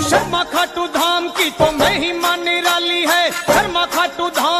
शर्मा खाटू धाम की तो महिमा निराली है, शर्मा खाटू धाम